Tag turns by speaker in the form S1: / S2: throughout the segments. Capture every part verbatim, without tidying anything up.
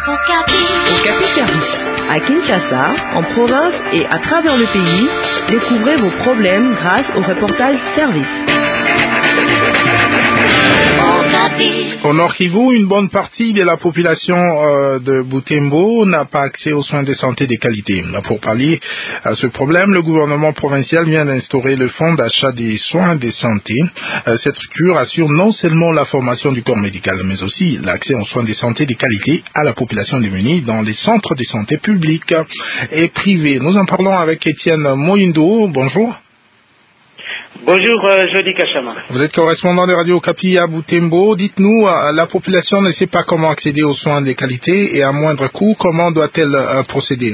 S1: Okapi Service. À Kinshasa, en province et à travers le pays, découvrez vos problèmes grâce au reportage Service.
S2: Au Nord Kivu, une bonne partie de la population euh, de Butembo n'a pas accès aux soins de santé de qualité. Pour pallier à ce problème, le gouvernement provincial vient d'instaurer le fonds d'achat des soins de santé. Euh, cette structure assure non seulement la formation du corps médical, mais aussi l'accès aux soins de santé de qualité à la population démunie dans les centres de santé publics et privés. Nous en parlons avec Étienne Moyindo. Bonjour.
S3: Bonjour, euh, Jody Kachama.
S2: Vous êtes correspondant de Radio Okapi à Butembo. Dites-nous, euh, la population ne sait pas comment accéder aux soins de qualité et à moindre coût. Comment doit-elle euh, procéder?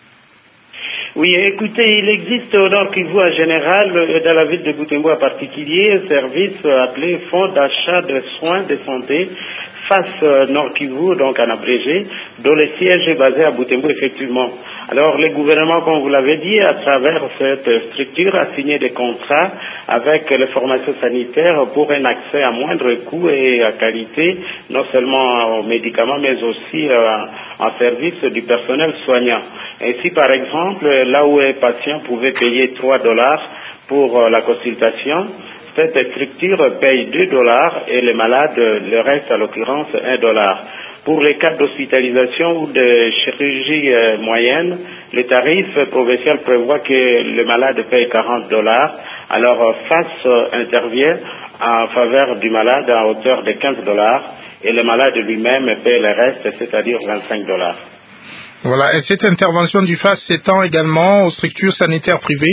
S3: Oui, écoutez, il existe au Nord Kivu en général, et dans la ville de Butembo en particulier, un service appelé Fonds d'achat de soins de santé face Nord Kivu, donc en abrégé, dont le siège est basé à Butembo, effectivement. Alors, le gouvernement, comme vous l'avez dit, à travers cette structure, a signé des contrats avec les formations sanitaires pour un accès à moindre coût et à qualité, non seulement aux médicaments, mais aussi euh, en service du personnel soignant. Ainsi, par exemple, là où un patient pouvait payer trois dollars pour euh, la consultation, cette structure paye deux dollars et les malades, le reste, à l'occurrence, un dollar. Pour les cas d'hospitalisation ou de chirurgie euh, moyenne, le tarif provincial prévoit que le malade paye quarante dollars. Alors, euh, FAS euh, intervient en faveur du malade à hauteur de quinze dollars et le malade lui-même paye le reste, c'est-à-dire vingt-cinq dollars.
S2: Voilà. Et cette intervention du FAS s'étend également aux structures sanitaires privées?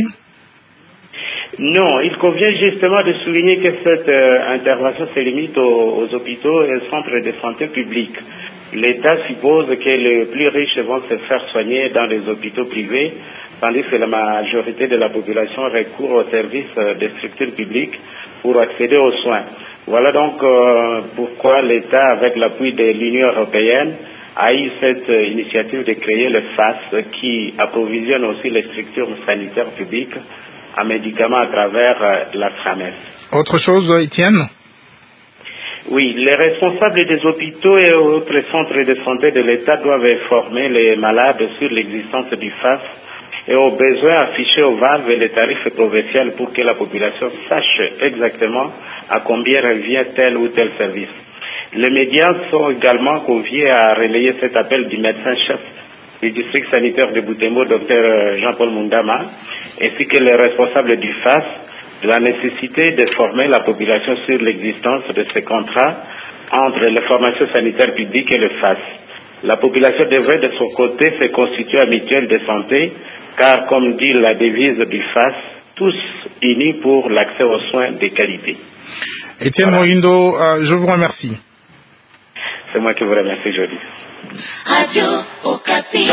S3: Non, il convient justement de souligner que cette euh, intervention se limite aux, aux hôpitaux et aux centres de santé publics. L'État suppose que les plus riches vont se faire soigner dans les hôpitaux privés, tandis que la majorité de la population recourt aux services euh, des structures publiques pour accéder aux soins. Voilà donc euh, pourquoi l'État, avec l'appui de l'Union européenne, a eu cette euh, initiative de créer le FAS qui approvisionne aussi les structures sanitaires publiques en médicaments à travers euh, la FRAMES.
S2: Autre chose, Étienne?
S3: Oui, les responsables des hôpitaux et autres centres de santé de l'État doivent informer les malades sur l'existence du FAS et au besoin afficher au V A V les tarifs provinciaux pour que la population sache exactement à combien revient tel ou tel service. Les médias sont également conviés à relayer cet appel du médecin-chef du district sanitaire de Butembo, docteur Jean-Paul Mundama, ainsi que les responsables du FAS, de la nécessité de former la population sur l'existence de ces contrats entre les formations sanitaires publiques et le FAS. La population devrait de son côté se constituer à mutuelle de santé, car comme dit la devise du FAS, tous unis pour l'accès aux soins de qualité.
S2: Étienne voilà. Moyindo, euh, je vous remercie.
S3: C'est moi qui vous remercie, Jody.
S4: Radio Okapi.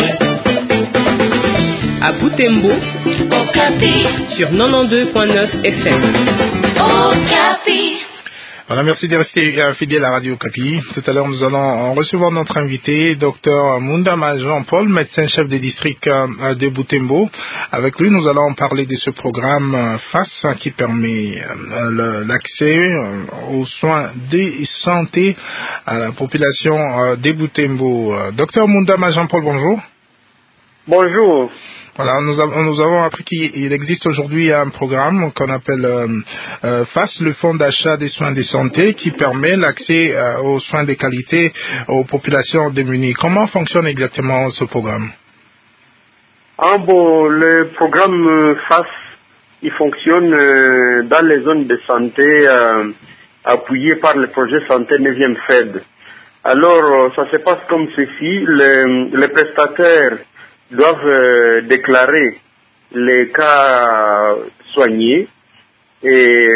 S1: À Butembo,
S4: Okapi.
S1: Sur quatre-vingt-douze point neuf F M.
S4: Okapi.
S2: Voilà, merci de rester euh, fidèle à Radio Okapi. Tout à l'heure, nous allons recevoir notre invité, docteur Mundama Jean-Paul, médecin-chef des districts euh, de Butembo. Avec lui, nous allons parler de ce programme euh, FAS qui permet euh, l'accès euh, aux soins de santé à la population euh, de Butembo. Euh, docteur Mundama Jean-Paul, bonjour.
S5: Bonjour.
S2: Voilà, nous avons, nous avons appris qu'il existe aujourd'hui un programme qu'on appelle euh, euh, FAS, le Fonds d'achat des soins de santé, qui permet l'accès euh, aux soins de qualité aux populations démunies. Comment fonctionne exactement ce programme?
S5: Ah bon, le programme FAS, il fonctionne euh, dans les zones de santé euh, appuyées par le projet Santé neuvième F E D. Alors, ça se passe comme ceci, les, les prestataires doivent euh, déclarer les cas soignés et,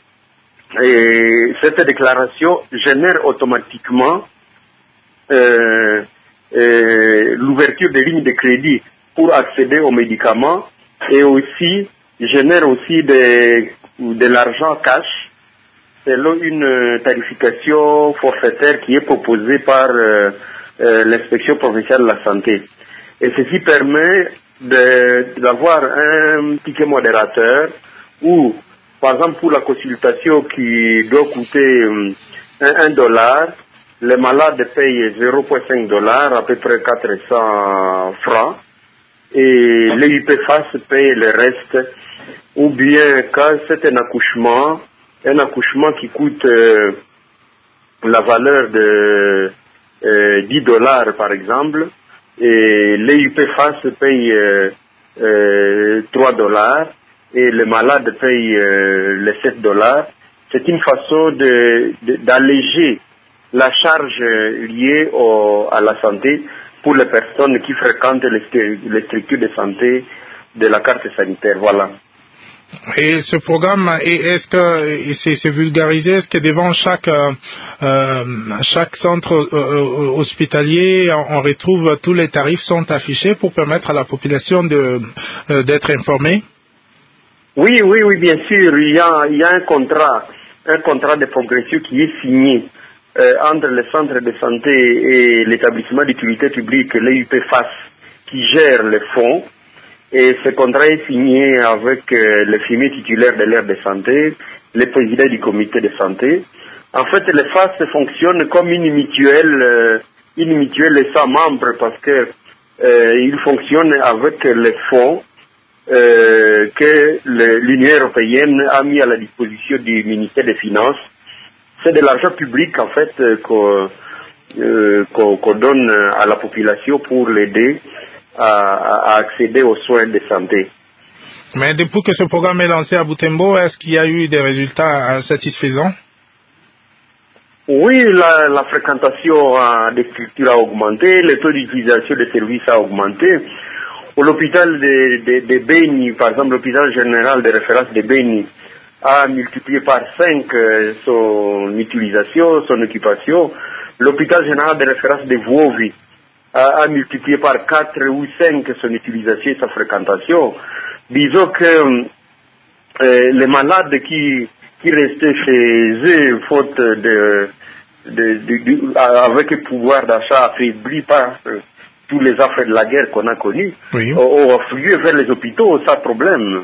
S5: et cette déclaration génère automatiquement euh, euh, l'ouverture des lignes de crédit pour accéder aux médicaments et aussi génère aussi des, de l'argent cash selon une tarification forfaitaire qui est proposée par euh, euh, l'inspection provinciale de la santé. Et ceci permet d'avoir un ticket modérateur où, par exemple, pour la consultation qui doit coûter un, un dollar, les malades payent zéro virgule cinq dollars, à peu près quatre cents francs, et les U P F A S payent le reste, ou bien quand c'est un accouchement, un accouchement qui coûte euh, la valeur de euh, dix dollars par exemple, et les U P F A S payent euh, euh, trois dollars, et les malades payent euh, les sept dollars. C'est une façon de, de, d'alléger la charge liée au, à la santé pour les personnes qui fréquentent les, les structures de santé de la carte sanitaire. Voilà.
S2: Et ce programme, est-ce que c'est, c'est vulgarisé? Est-ce que devant chaque euh, euh, chaque centre euh, hospitalier, on retrouve tous les tarifs sont affichés pour permettre à la population de euh, d'être informée?
S5: Oui, oui, oui, bien sûr. Il y a, il y a un contrat, un contrat de progression qui est signé euh, entre le centre de santé et l'établissement d'utilité publique, les U P F A S, qui gère les fonds. Et ce contrat est signé avec euh, le firmier titulaire de l'aire de santé, le président du comité de santé. En fait, le F A S fonctionne comme une mutuelle, euh, une mutuelle sans membres parce que euh, il fonctionne avec les fonds euh, que le, l'Union européenne a mis à la disposition du ministère des Finances. C'est de l'argent public en fait euh, qu'on, euh, qu'on, qu'on donne à la population pour l'aider à, à accéder aux soins de santé.
S2: Mais depuis que ce programme est lancé à Butembo, est-ce qu'il y a eu des résultats satisfaisants?
S5: Oui, la, la fréquentation euh, des structures a augmenté, le taux d'utilisation des services a augmenté. Au l'hôpital de, de, de Beni, par exemple, l'hôpital général de référence de Beni a multiplié par cinq euh, son utilisation, son occupation. L'hôpital général de référence de Vuovi a, a multiplié par quatre ou cinq son utilisation et sa fréquentation. Disons que euh, les malades qui, qui restaient chez eux, faute de, de, de, de avec le pouvoir d'achat affaibli par euh, tous les affaires de la guerre qu'on a connues,
S2: oui.
S5: ont afflué vers les hôpitaux sans problème.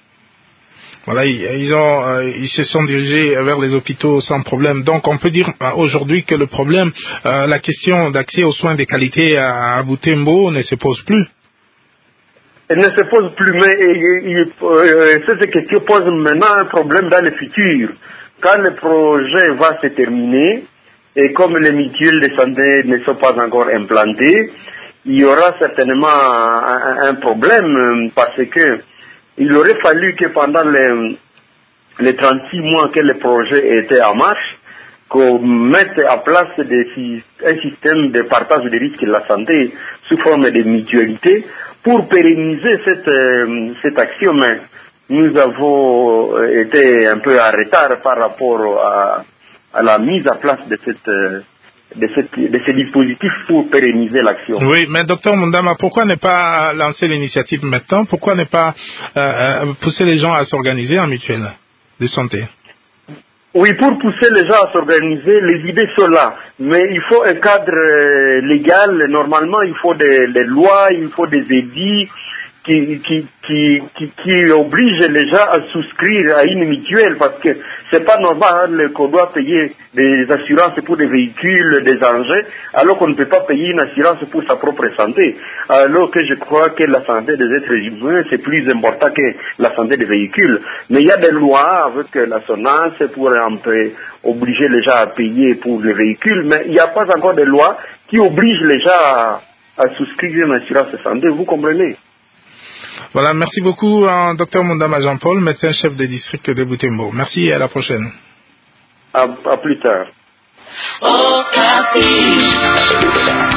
S2: Voilà, ils, ont, euh, ils se sont dirigés vers les hôpitaux sans problème. Donc, on peut dire euh, aujourd'hui que le problème, euh, la question d'accès aux soins de qualité à, à Butembo ne se pose plus.
S5: Elle ne se pose plus, mais euh, euh, cette question pose maintenant un problème dans le futur. Quand le projet va se terminer, et comme les mutuelles de santé ne sont pas encore implantées, il y aura certainement un, un problème parce que il aurait fallu que pendant les, les trente-six mois que le projet était en marche, qu'on mette en place des, un système de partage des risques de la santé sous forme de mutualité pour pérenniser cette, euh, cette action. Mais nous avons été un peu en retard par rapport à, à la mise en place de cette... De, cette, de ces dispositifs pour pérenniser l'action.
S2: Oui, mais docteur Mundama, pourquoi ne pas lancer l'initiative maintenant? Pourquoi ne pas euh, pousser les gens à s'organiser en mutuelle de santé?
S5: Oui, pour pousser les gens à s'organiser, les idées sont là. Mais il faut un cadre euh, légal. Normalement, il faut des, des lois, il faut des édits qui, qui, qui, qui, qui obligent les gens à souscrire à une mutuelle parce que c'est pas normal qu'on doit payer des assurances pour des véhicules, des engins, alors qu'on ne peut pas payer une assurance pour sa propre santé. Alors que je crois que la santé des êtres humains, c'est plus important que la santé des véhicules. Mais il y a des lois avec la SONAS pour un peu obliger les gens à payer pour les véhicules, mais il n'y a pas encore de loi qui oblige les gens à, à souscrire une assurance santé, vous comprenez?
S2: Voilà, merci beaucoup, hein, docteur Mundama Jean-Paul, médecin-chef de district de Butembo. Merci et à la prochaine.
S5: À, à plus tard.
S4: Okapi.